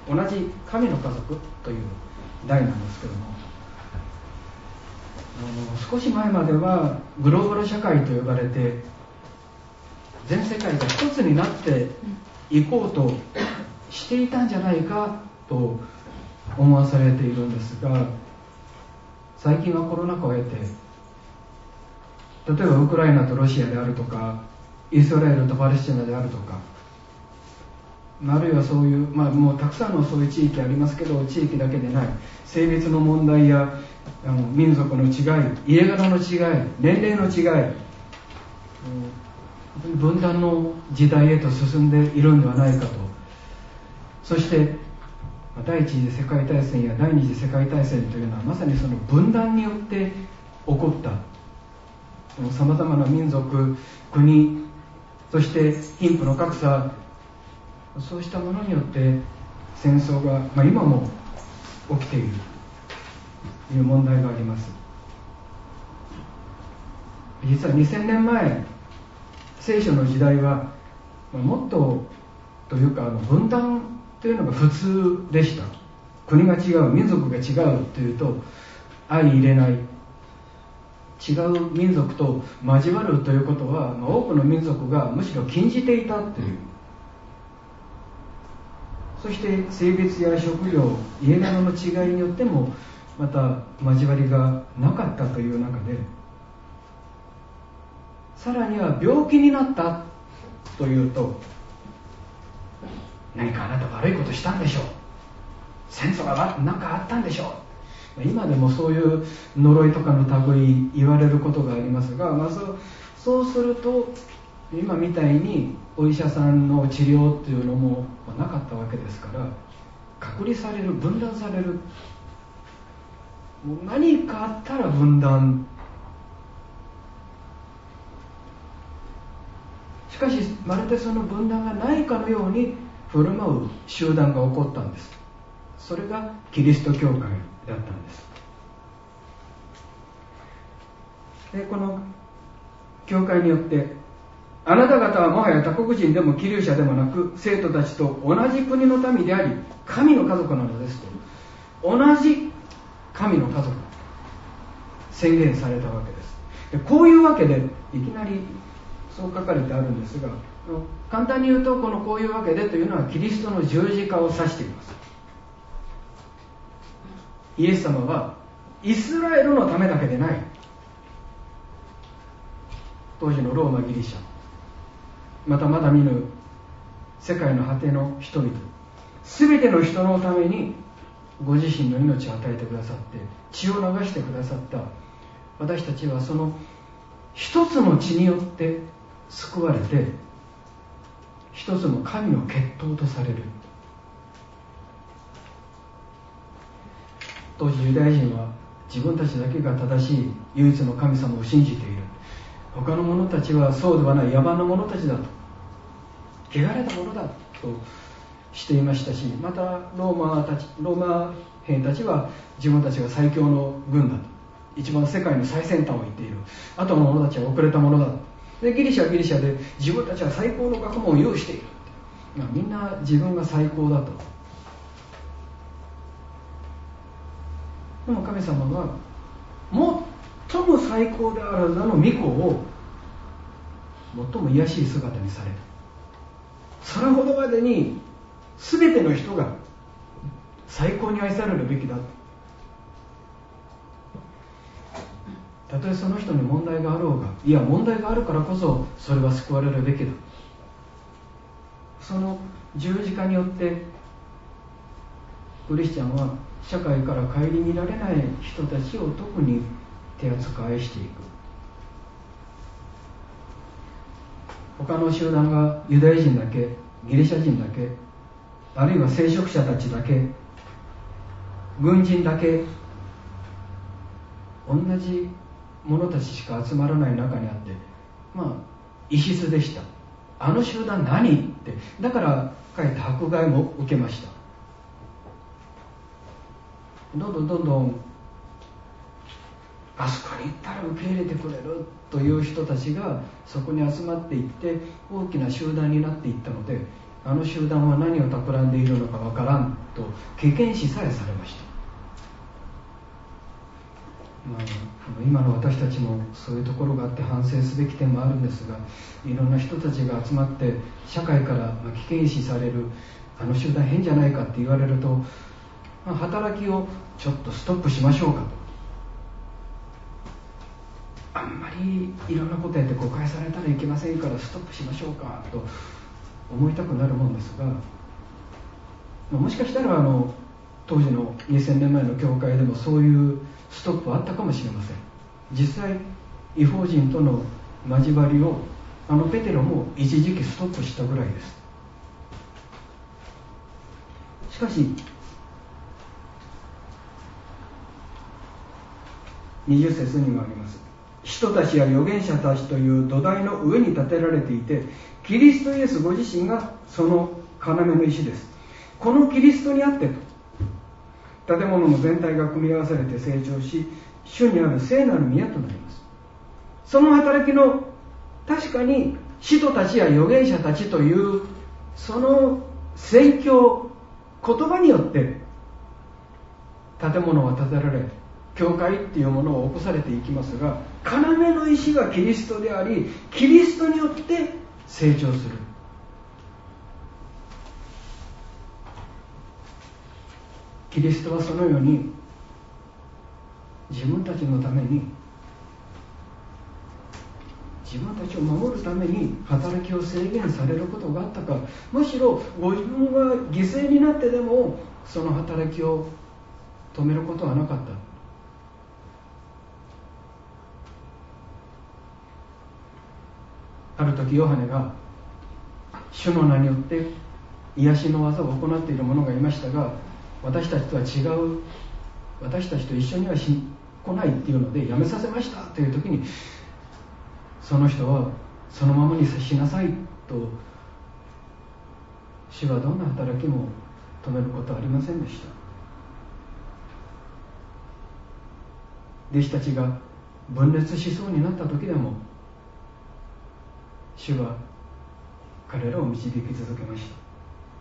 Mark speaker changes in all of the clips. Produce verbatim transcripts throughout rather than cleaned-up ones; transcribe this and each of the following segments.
Speaker 1: 同じ神の家族という題なんですけども、少し前まではグローバル社会と呼ばれて全世界が一つになっていこうとしていたんじゃないかと思わされているんですが、最近はコロナ禍を経て、例えばウクライナとロシアであるとか、イスラエルとパレスチナであるとか、あるいはそういう、まあ、もうたくさんのそういう地域ありますけど、地域だけでない性別の問題やあの民族の違い、家柄の違い、年齢の違い、分断の時代へと進んでいるんではないかと。そして第一次世界大戦や第二次世界大戦というのはまさにその分断によって起こったさまざまな民族、国、そして貧富の格差、そうしたものによって戦争が、まあ、今も起きているという問題があります。実はにせんねんまえ、聖書の時代は、まあ、もっとというかあの分断というのが普通でした。国が違う、民族が違うというと相入れない、違う民族と交わるということは、まあ、多くの民族がむしろ禁じていたという、そして性別や職業、家柄の違いによってもまた交わりがなかったという中で、さらには病気になったというと、何かあなた悪いことしたんでしょう、戦争が何かあったんでしょう、今でもそういう呪いとかの類言われることがありますが、まあ、そう、そうすると今みたいにお医者さんの治療っていうのもなかったわけですから、隔離される、分断される、もう何かあったら分断。しかしまるでその分断がないかのように振る舞う集団が起こったんです。それがキリスト教会だったんです。でこの教会によって、あなた方はもはや他国人でも寄留者でもなく、生徒たちと同じ国の民であり神の家族なのですと、同じ神の家族宣言されたわけです。でこういうわけでいきなりそう書かれてあるんですが、簡単に言うとこのこういうわけでというのはキリストの十字架を指しています。イエス様はイスラエルのためだけでない、当時のローマギリシャ、またまだ見ぬ世界の果ての人々、すべての人のためにご自身の命を与えてくださって血を流してくださった。私たちはその一つの血によって救われて、一つの神の血統とされる。当時ユダヤ人は自分たちだけが正しい唯一の神様を信じている、他の者たちはそうではない野蛮な者たちだと、汚れた者だとしていましたし、またローマたちローマ兵たちは自分たちが最強の軍だと、一番世界の最先端を言っている、後の者たちは遅れた者だと。でギリシャはギリシャで自分たちは最高の学問を有している、まあ、みんな自分が最高だと。でも神様は最も最高である名の御子を最も卑しい姿にされた。それほどまでに全ての人が最高に愛されるべきだ。たとえその人に問題があろうが、いや問題があるからこそそれは救われるべきだ。その十字架によってクリスチャンは社会から顧みられない人たちを特に手厚く愛していく。他の集団がユダヤ人だけ、ギリシャ人だけ、あるいは聖職者たちだけ、軍人だけ、同じ者たちしか集まらない中にあって、まあ異質でした。あの集団何って、だからかえって迫害も受けました。どんどんどんどんあそこに行ったら受け入れてくれるという人たちがそこに集まっていって大きな集団になっていったので、 あの集団は何を企んでいるのかわからんと経験しさえされました。まあ、今の私たちもそういうところがあって反省すべき点もあるんですが、いろんな人たちが集まって社会から危険視されるあの集団変じゃないかって言われると、まあ、働きをちょっとストップしましょうかと、あんまりいろんなことやって誤解されたらいけませんからストップしましょうかと思いたくなるもんですが、もしかしたらあの当時のにせんねんまえの教会でもそういうストップはあったかもしれません。実際異邦人との交わりをあのペテロも一時期ストップしたぐらいです。しかしにじゅっ節にもあります。使徒たちや預言者たちという土台の上に建てられていて、キリストイエスご自身がその要の石です。このキリストにあって建物の全体が組み合わされて成長し、主にある聖なる宮となります。その働きの確かに使徒たちや預言者たちというその宣教言葉によって建物は建てられ、教会っていうものを起こされていきますが、要の石がキリストであり、キリストによって成長する。キリストはそのように自分たちのために、自分たちを守るために働きを制限されることがあったか、むしろご自分が犠牲になってでもその働きを止めることはなかった。ある時ヨハネが主の名によって癒しの技を行っている者がいましたが、私たちとは違う、私たちと一緒にはし来ないっていうのでやめさせましたという時に、その人はそのままにしなさいと、主はどんな働きも止めることはありませんでした。弟子たちが分裂しそうになった時でも主は彼らを導き続けました。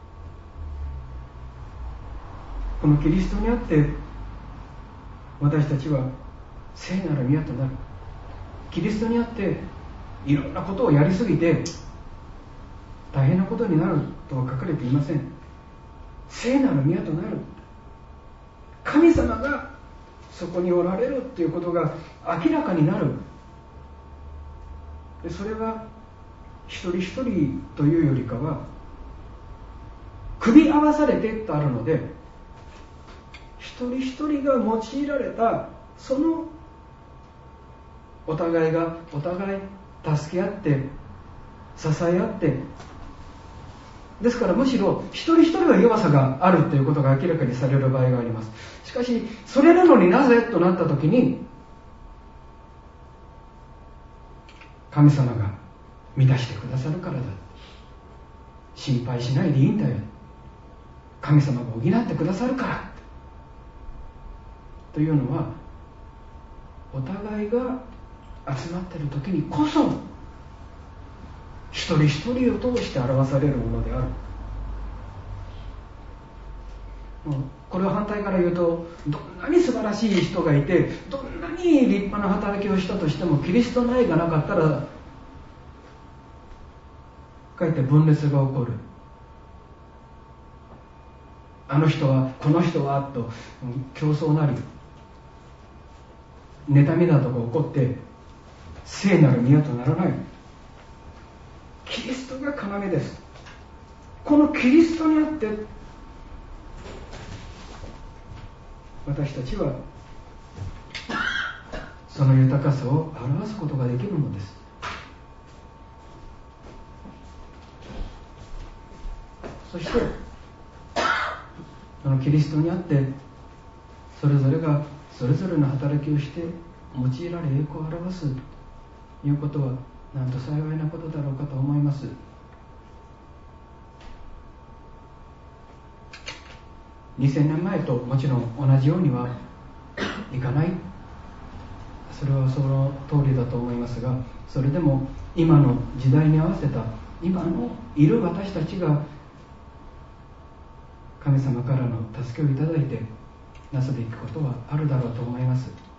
Speaker 1: このキリストにあって私たちは聖なる宮となる。キリストにあっていろんなことをやりすぎて大変なことになるとは書かれていません。聖なる宮となる。神様がそこにおられるということが明らかになる。でそれは一人一人というよりかは組み合わされてとあるので、一人一人が用いられたそのお互いがお互い助け合って支え合って、ですからむしろ一人一人は弱さがあるということが明らかにされる場合があります。しかしそれなのになぜとなった時に、神様が満たしてくださるからだ、心配しないでいいんだよ、神様が補ってくださるからというのは、お互いが集まっている時にこそ一人一人を通して表されるものである。これを反対から言うと、どんなに素晴らしい人がいて、どんなに立派な働きをしたとしても、キリストの愛がなかったらかえって分裂が起こる。あの人はこの人はと競争なり妬みなどが起こって聖なる宮とならない。キリストが要です。このキリストにあって私たちはその豊かさを表すことができるのです。そしてそのキリストにあってそれぞれがそれぞれの働きをして用いられ栄光を表すということはなんと幸いなことだろうかと思います。にせんねんまえともちろん同じようにはいかない、それはその通りだと思いますが、それでも今の時代に合わせた今のいる私たちが神様からの助けをいただいてなすべきことはあるだろうと思います。